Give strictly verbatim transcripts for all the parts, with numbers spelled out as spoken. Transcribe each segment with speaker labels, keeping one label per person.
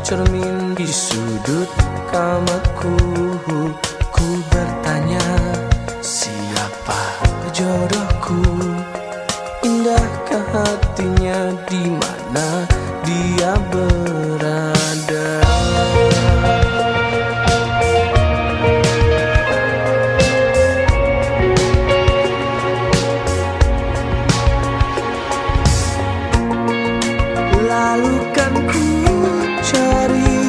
Speaker 1: cermin di sudut kamarku. Ku bertanya, siapa jodohku? Indahkah hatinya, di mana dia berada? Lalu kan ku cari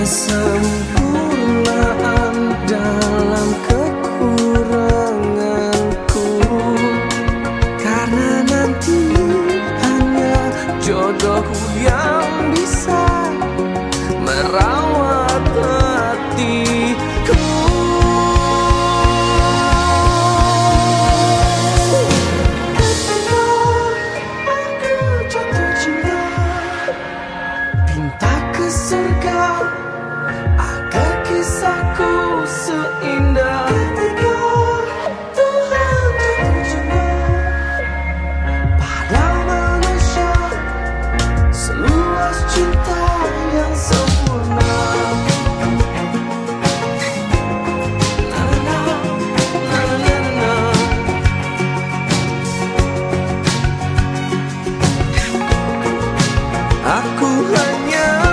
Speaker 1: kesempurnaan dalam kekuranganku, karena nanti hanya jodohku yang bisa merawat hatiku. Minta ke surga agar kisahku seindah ketika Tuhan jatuh cinta pada manusia, seluas cinta yang sempurna. Na, na, na, na, na, na. Aku hanya